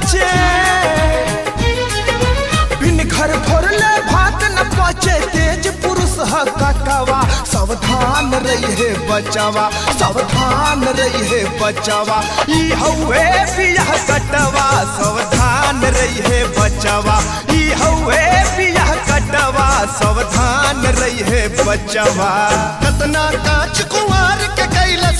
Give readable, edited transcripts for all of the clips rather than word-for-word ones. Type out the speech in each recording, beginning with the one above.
बचे बिन घर भरले भात न पचे तेज पुरुष ह कटवा सावधान रही बचावा सावधान रही बचावा ई हवे बियाह कटवा सावधान रही बचावा ई हवे बियाह कटवा सावधान रही बचावा कतना कांच कुंवार के कैलस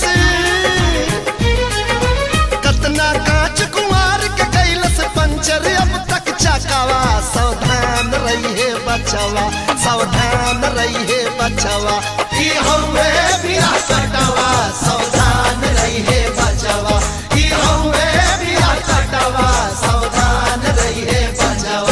कतना कांच कुंवार के कैलस पंचर अब तक चकावा सावधान रही बचावा सावधान रही बचावा ई हवे बियाह कटवा सावधान रही बचावा ई हवे बियाह कटवा सावधान रही बचावा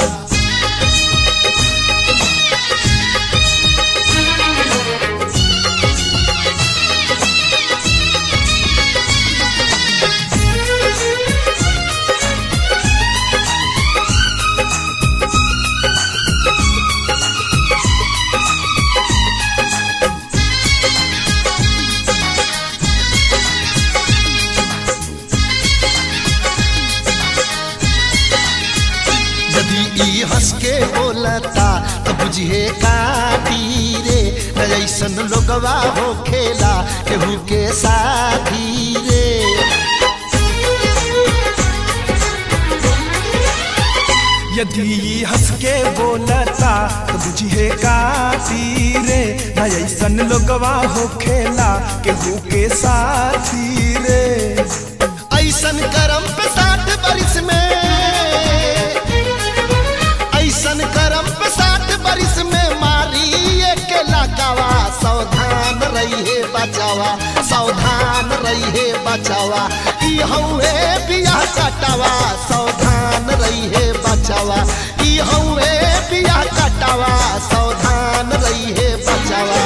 हंस के बोलता तो बुझे काटी रे ऐसन लोगवा हो खेला केहू के साथी रे यदि हंस के बोलता तो बुझे काटी रे ऐसन लोगवा हो खेला केहू के साथी रे ऐसन करम पे 60 बरिस में ऐसन करम पे 60 बरिस में मारी के लगावा सावधान रही बचावा सावधान रही बचावा ई हवे बियाह कटवा सावधान रही बचावा ई हवे बियाह कटवा सावधान रही बचावा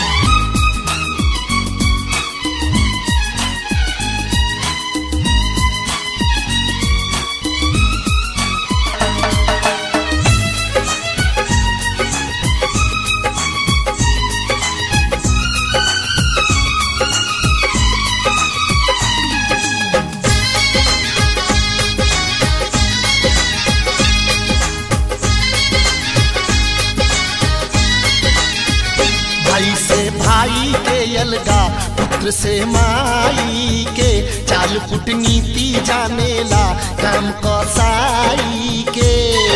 भाई के अलगा पुत्र से माई के चाल कूटनीति जानेला काम कसाई के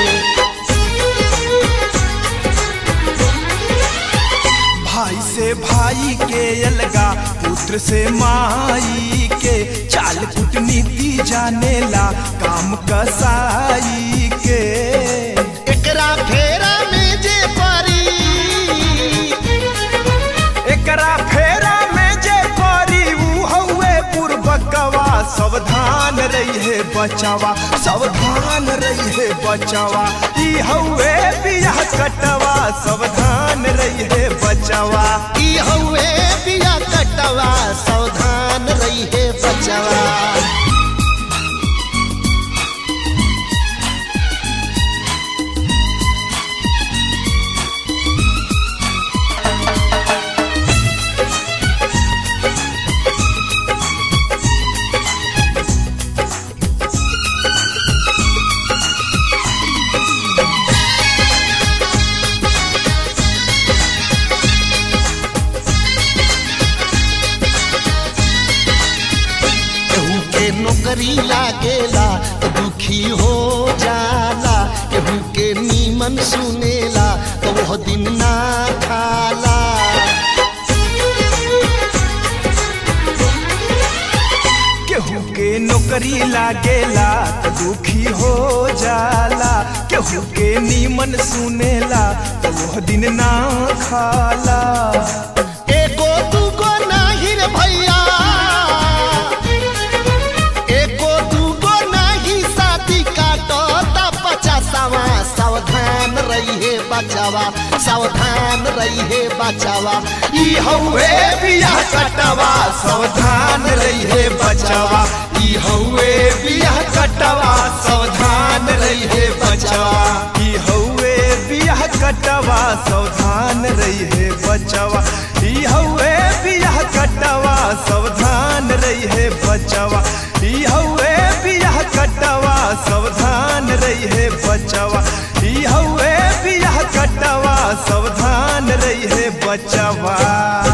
भाई से भाई के अलगा पुत्र से माई के चाल कूटनीति जानेला काम कसाई के एकरा फेरा में जे परी एकरा फेरा में जे परी ऊ हवे पूर्वकवा सावधान रही बचावा सावधान रही बचावा ई हवे बियाह कटवा सावधान रही बचावा ई हवे बियाह कटवा सावधान रही बचावा नौकरी लागेला तो दुखी हो जाला केहू के नीमन सुनेला तो वो दिन ना खाला केहू के नौकरी लागेला तो दुखी हो जाला केहू के नीमन सुनेला तो वो दिन ना खाला एको दूगो नाही रे भैया सावधान रही बचावा सावधान रही बचावा ई हवे बियाह कटवा सावधान रही बचावा ई हवे बियाह कटवा सावधान रही बचावा ई हवे बियाह कटवा सावधान रही है बचवा ई हवे बियाह कटवा सावधान रही है बचवा ई हवे बियाह कटवा सावधान रही है बचवा ई हवे बियाह कटवा सावधान रही है बचवा।